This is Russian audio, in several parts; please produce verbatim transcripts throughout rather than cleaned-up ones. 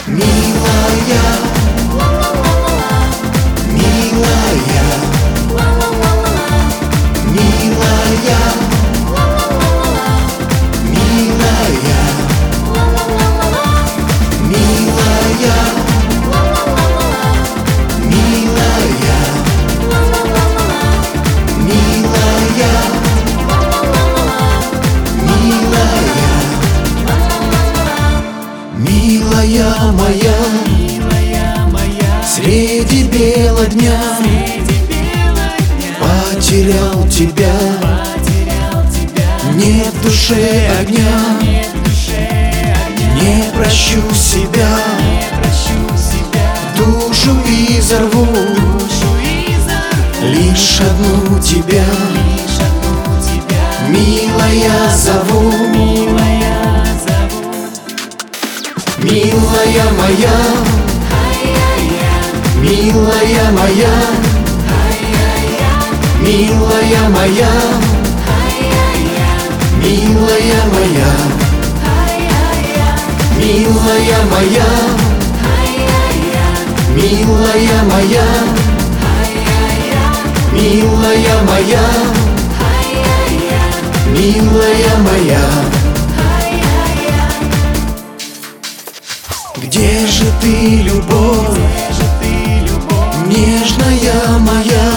Милая, милая, милая, милая, милая, милая, милая, милая, милая моя, среди бела дня потерял тебя, нет в душе огня, не прощу себя, душу изорву, лишь одну тебя, милая зову. Милая моя, милая моя, милая моя, милая моя, милая моя, милая моя, милая моя, милая моя. Где же ты, любовь, нежная моя?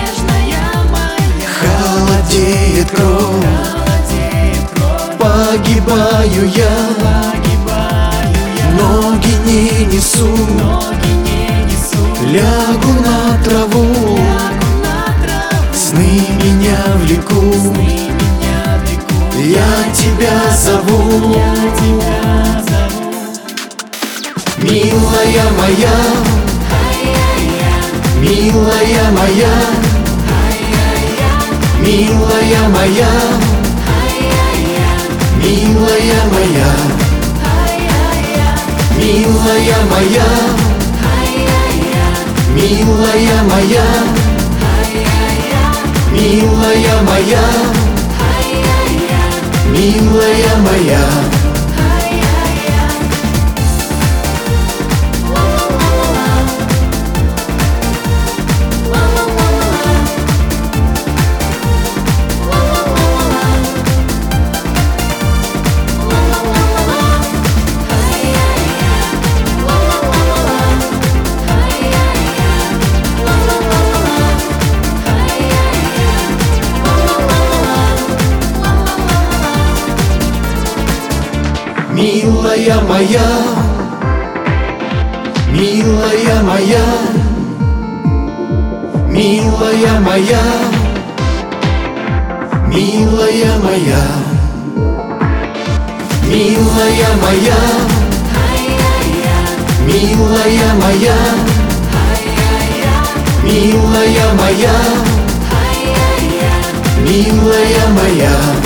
Холодеет кровь, погибаю я, ноги не несу, лягу на траву, сны меня влекут, я тебя зову. Милая моя, милая моя, милая моя, милая моя, милая моя, милая моя, милая моя, милая моя. Милая моя, милая моя, милая моя, милая моя, милая моя, милая моя, милая моя, милая моя.